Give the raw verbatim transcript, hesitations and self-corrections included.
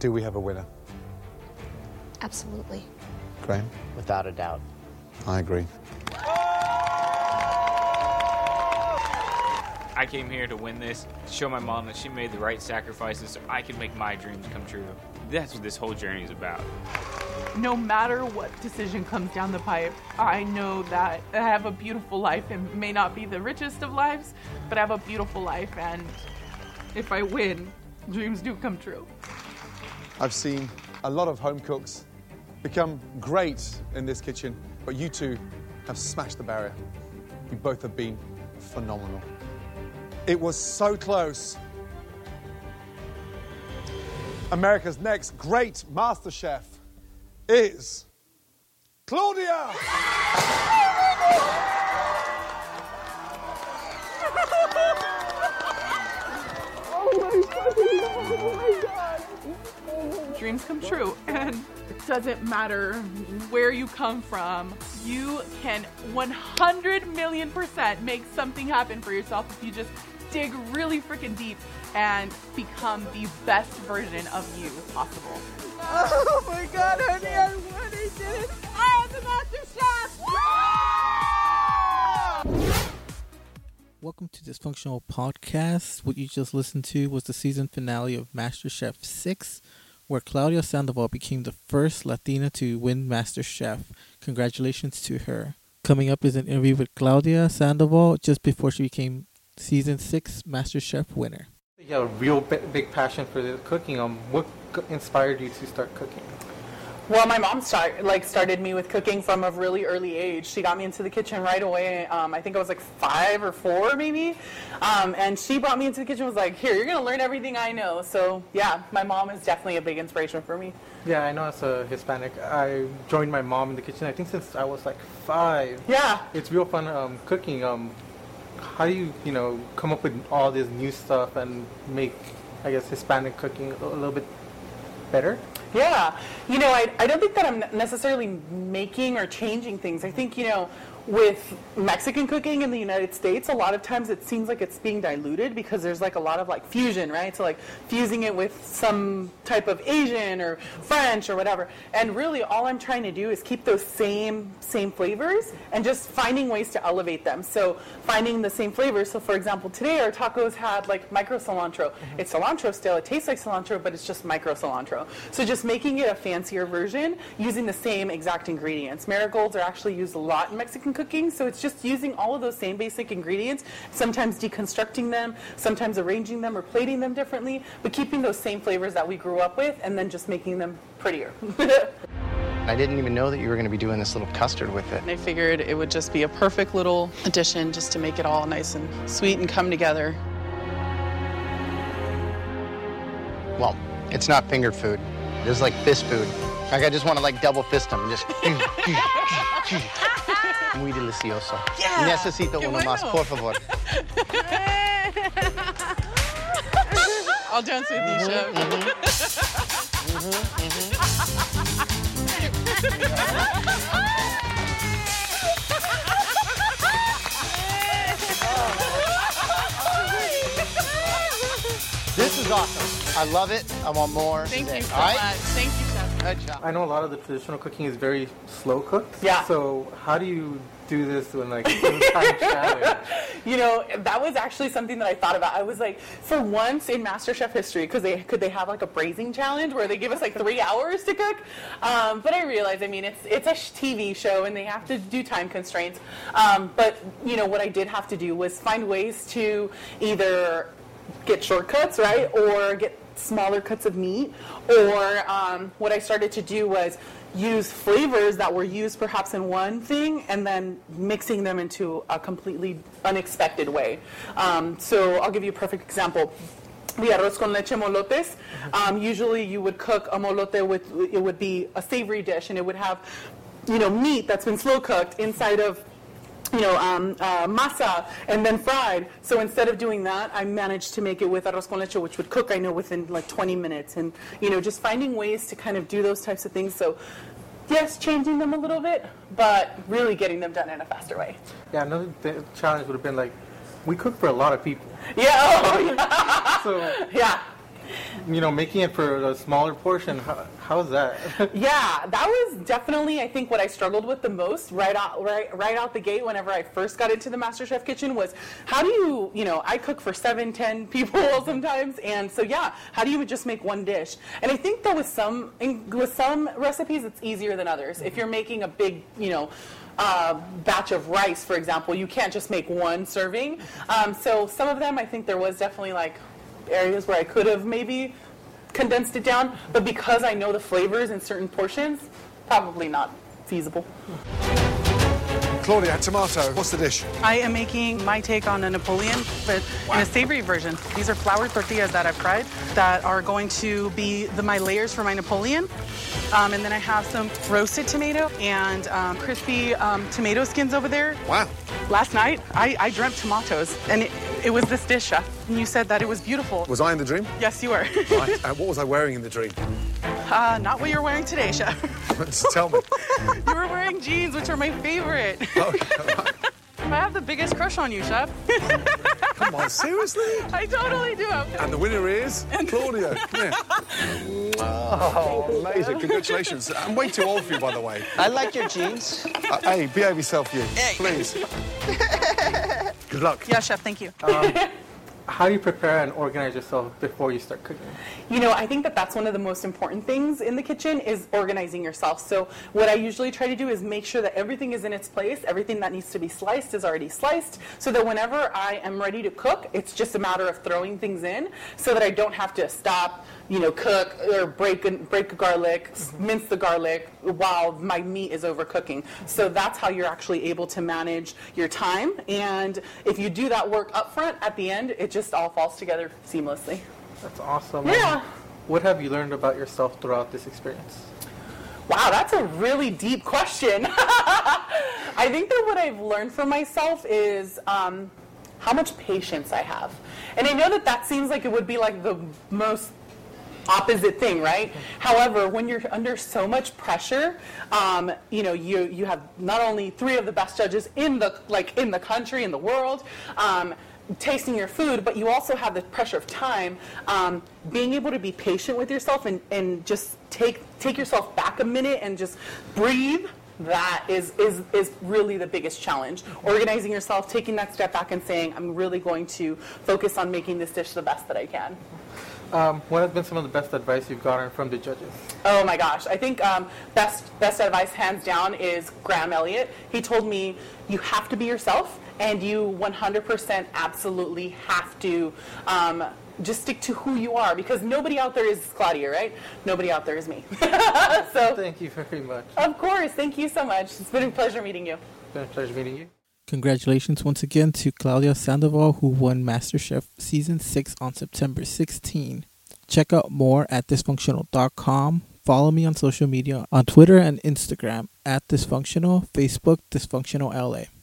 Do we have a winner? Absolutely. Graham? Without a doubt. I agree. I came here to win this, to show my mom that she made the right sacrifices so I can make my dreams come true. That's what this whole journey is about. No matter what decision comes down the pipe, I know that I have a beautiful life. It may not be the richest of lives, but I have a beautiful life, and if I win, dreams do come true. I've seen a lot of home cooks become great in this kitchen, but you two have smashed the barrier. You both have been phenomenal. It was so close. America's next great master chef is Claudia! Dreams come true, and it doesn't matter where you come from. You can one hundred million percent make something happen for yourself if you just dig really freaking deep and become the best version of you possible. Oh my God, honey, I won, I did it. I am the Master Chef! Welcome to Dysfunctional Podcast. What you just listened to was the season finale of MasterChef six, where Claudia Sandoval became the first Latina to win MasterChef. Congratulations to her. Coming up is an interview with Claudia Sandoval just before she became season six MasterChef winner. You have a real big passion for the cooking. Um, what inspired you to start cooking? Well, my mom start, like started me with cooking from a really early age. She got me into the kitchen right away. Um, I think I was like five or four maybe. Um, and she brought me into the kitchen and was like, here, you're going to learn everything I know. So yeah, my mom is definitely a big inspiration for me. Yeah, I know as a Hispanic, I joined my mom in the kitchen, I think since I was like five. Yeah. It's real fun um, cooking. Um, how do you, you know, come up with all this new stuff and make, I guess, Hispanic cooking a little bit better? Yeah. You know, I, I don't think that I'm necessarily making or changing things. I think, you know, with Mexican cooking in the United States, a lot of times it seems like it's being diluted because there's like a lot of like fusion, right? So like fusing it with some type of Asian or French or whatever. And really all I'm trying to do is keep those same same flavors and just finding ways to elevate them. So finding the same flavors. So for example, today our tacos had like micro cilantro. Mm-hmm. It's cilantro still. It tastes like cilantro, but it's just micro cilantro. So just making it a fancier version using the same exact ingredients. Marigolds are actually used a lot in Mexican cooking, so it's just using all of those same basic ingredients, sometimes deconstructing them, sometimes arranging them or plating them differently, but keeping those same flavors that we grew up with and then just making them prettier. I didn't even know that you were going to be doing this little custard with it. And I figured it would just be a perfect little addition just to make it all nice and sweet and come together. Well, it's not finger food. This is like fist food. Like I just want to like double fist them and just... Muy delicioso. Yeah. Necesito uno bueno. más, por favor. I'll dance with you, Chef. Mm-hmm, mm-hmm, mm-hmm. This is awesome. I love it. I want more. Thank today. you so All right? much. Thank you, Chef. Good job. I know a lot of the traditional cooking is very slow cooked. Yeah. So how do you do this when like in time challenge? You know, that was actually something that I thought about. I was like, for once in MasterChef history, because they could they have like a braising challenge where they give us like three hours to cook? Um, but I realized, I mean, it's it's a T V show and they have to do time constraints. Um, but you know, what I did have to do was find ways to either get shortcuts, right, or get smaller cuts of meat, or um, what I started to do was use flavors that were used perhaps in one thing and then mixing them into a completely unexpected way. Um, so I'll give you a perfect example. The arroz con leche molotes. Um, usually you would cook a molote with, it would be a savory dish and it would have, you know, meat that's been slow cooked inside of you know, um, uh, masa and then fried. So instead of doing that, I managed to make it with arroz con leche, which would cook, I know, within like twenty minutes. And, you know, just finding ways to kind of do those types of things. So, yes, changing them a little bit, but really getting them done in a faster way. Yeah, another th- challenge would have been like, we cook for a lot of people. Yeah, oh, yeah. So yeah. you know, making it for a smaller portion, how, how's that? Yeah, that was definitely, I think, what I struggled with the most right out right right out the gate whenever I first got into the MasterChef kitchen was how do you, you know, I cook for seven, ten people sometimes, and so yeah, how do you just make one dish? And I think that with some with some recipes it's easier than others. If you're making a big, you know, uh, batch of rice, for example, you can't just make one serving. Um, so some of them, I think there was definitely like areas where I could have maybe condensed it down, but because I know the flavors in certain portions, probably not feasible. Claudia, tomato. What's the dish? I am making my take on a Napoleon, but in a savory version. These are flour tortillas that I've fried that are going to be the, my layers for my Napoleon. Um, and then I have some roasted tomato and um, crispy um, tomato skins over there. Wow. Last night, I, I dreamt tomatoes, and it, it was this dish, Chef. And you said that it was beautiful. Was I in the dream? Yes, you were. Right. Uh, what was I wearing in the dream? Uh, not what you're wearing today, Chef. Just tell me. You were wearing jeans, which are my favorite. Okay, right. I have the biggest crush on you, Chef. Come on, seriously? I totally do. And the winner is Claudia. Come here. Oh, amazing. Congratulations. I'm way too old for you, by the way. I like your jeans. Uh, hey, behave yourself, you. Hey. Please. Good luck. Yeah, Chef, thank you. Um, how do you prepare and organize yourself before you start cooking? You know, I think that that's one of the most important things in the kitchen is organizing yourself. So what I usually try to do is make sure that everything is in its place. Everything that needs to be sliced is already sliced so that whenever I am ready to cook, it's just a matter of throwing things in so that I don't have to stop, you know, cook or break, break a garlic, mm-hmm. mince the garlic while my meat is overcooking. So that's how you're actually able to manage your time. And if you do that work up front, at the end, it just all falls together seamlessly. That's awesome. Yeah. And what have you learned about yourself throughout this experience? Wow, that's a really deep question. I think that what I've learned for myself is um, how much patience I have. And I know that that seems like it would be like the most opposite thing, right? However, when you're under so much pressure, um, you know, you you have not only three of the best judges in the like in the country, in the world, um, tasting your food, but you also have the pressure of time. Um, being able to be patient with yourself and, and just take take yourself back a minute and just breathe. That is, is is really the biggest challenge. Organizing yourself, taking that step back and saying, I'm really going to focus on making this dish the best that I can. Um, what has been some of the best advice you've gotten from the judges? Oh my gosh, I think um, best best advice hands down is Graham Elliott. He told me you have to be yourself and you one hundred percent absolutely have to um, just stick to who you are because nobody out there is Claudia, right? Nobody out there is me. So thank you very much. Of course, thank you so much. It's been a pleasure meeting you. It's been a pleasure meeting you. Congratulations once again to Claudia Sandoval, who won MasterChef Season six on September sixteenth. Check out more at dysfunctional dot com. Follow me on social media on Twitter and Instagram at Dysfunctional, Facebook Dysfunctional L A.